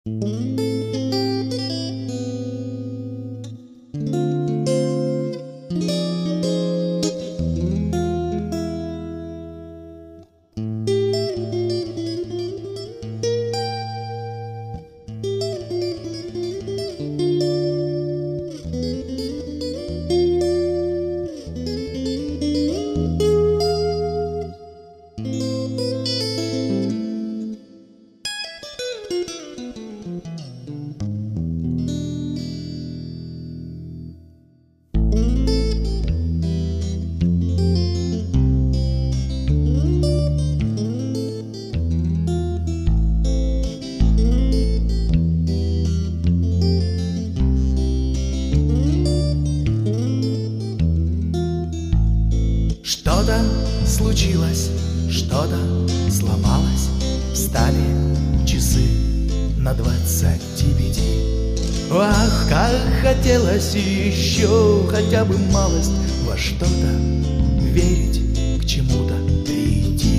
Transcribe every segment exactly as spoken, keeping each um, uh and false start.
Что-то случилось, что-то сломалось, встали часы на двадцать девяти. Ах, как хотелось еще хотя бы малость во что-то верить, к чему-то прийти.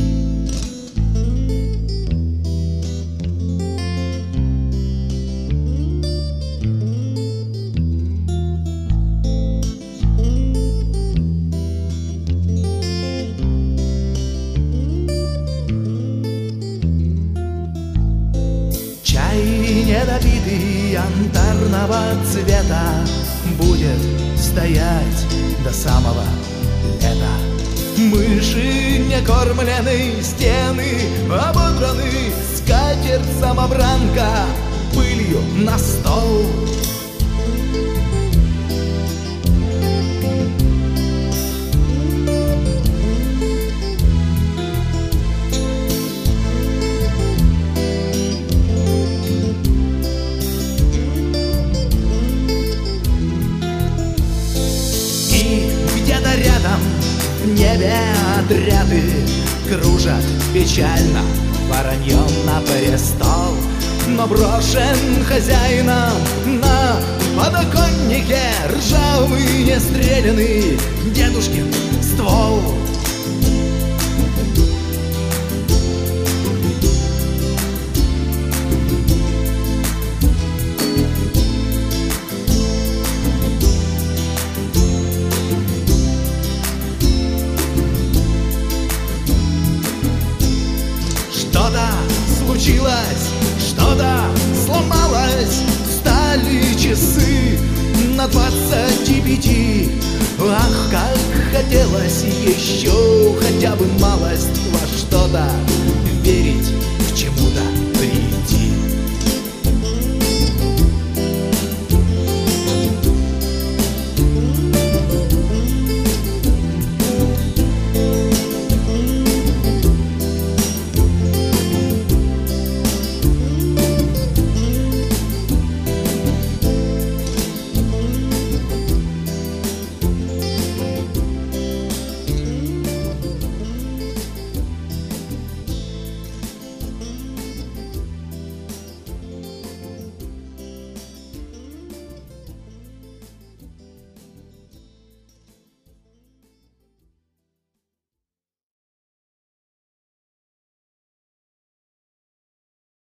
Недопитый янтарного цвета будет стоять до самого лета. Мыши некормленные, стены ободраны, скатерть самобранка пылью на стол. Рядом в небе отряды кружат печально вороньем на престол, но брошен хозяином на подоконнике ржавый нестреляный дедушкин ствол. Что-то случилось, что-то сломалось, встали часы на двадцать девяти. Ах, как хотелось еще хотя бы малость во что-то